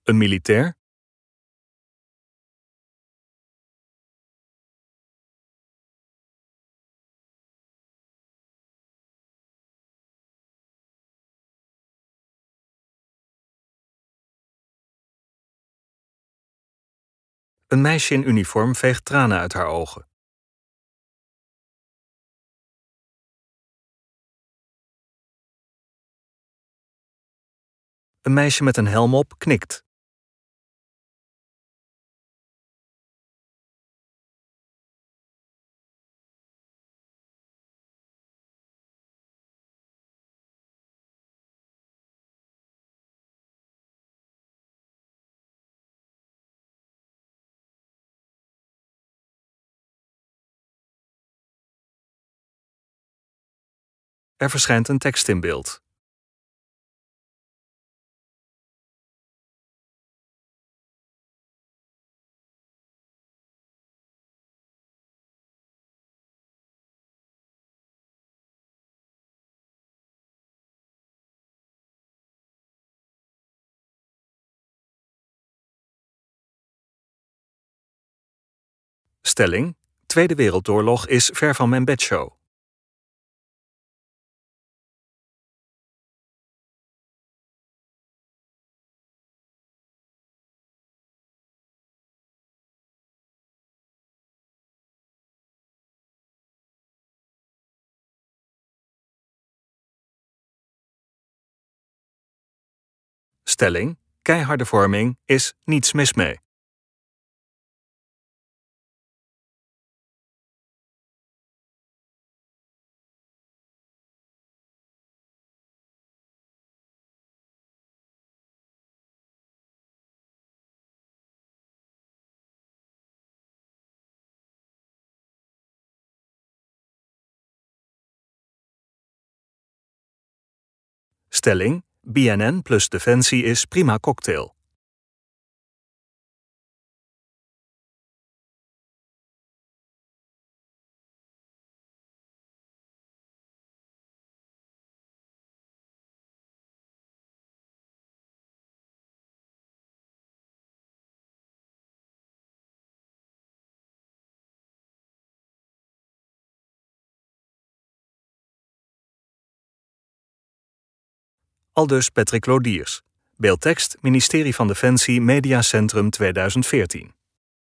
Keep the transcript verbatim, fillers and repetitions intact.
Een militair. Een meisje in uniform veegt tranen uit haar ogen. Een meisje met een helm op knikt. Er verschijnt een tekst in beeld. Stelling: Tweede Wereldoorlog is ver van mijn bedshow. Stelling: Keiharde vorming is niets mis mee. Stelling: B N N plus Defensie is prima cocktail. Aldus Patrick Lodiers. Beeldtekst: Ministerie van Defensie Mediacentrum tweeduizend veertien.